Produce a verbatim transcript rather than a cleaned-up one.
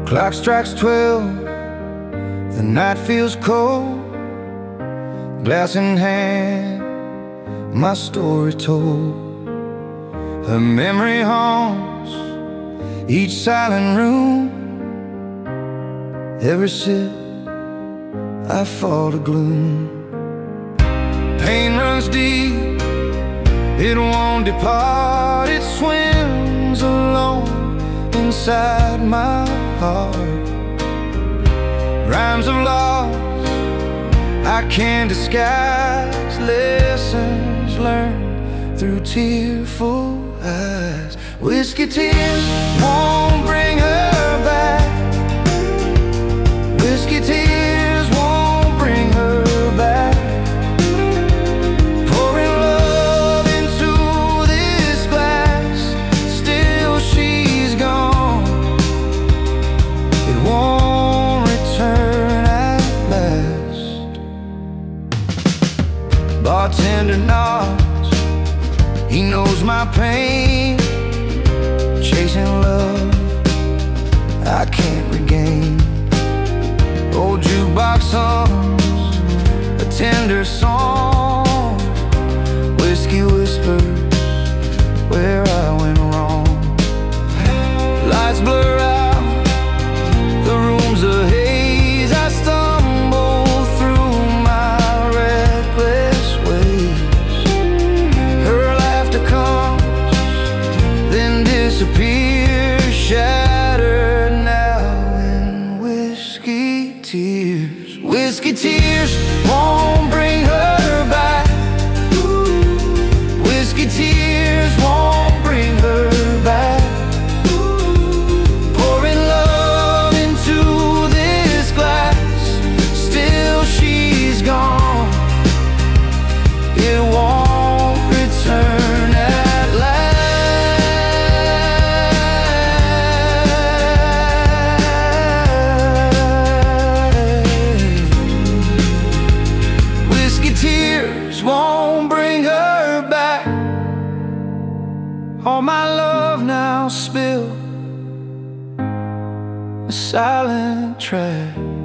Clock strikes twelve, the night feels cold. Glass in hand, my story told. Her memory haunts each silent room. Every sip, I fall to gloom. Pain runs deep, it won't depart. It swims alone inside my heart. Rhymes of loss I can't disguise. Lessons learned through tearful eyes. Whiskey tears won't bring her back. Whiskey tears won't bring her back. Pouring love into this glass, still she's gone. It won't return at last. Bartender nods, he knows my pain. Chasing love I can't regain. Old jukebox hums a tender song. Whiskey whispers where I went wrong. Lights blur out, the room's a haze. I stumble through my reckless ways. Her laughter comes, then disappears, shattered now in whiskey tears. Whiskey tears won't bring her back. Whiskey tears won't bring her back. Pouring love into this glass, still she's gone. It won't return at last. Whiskey tears won't bring her back. All my love now spilled, a silent track.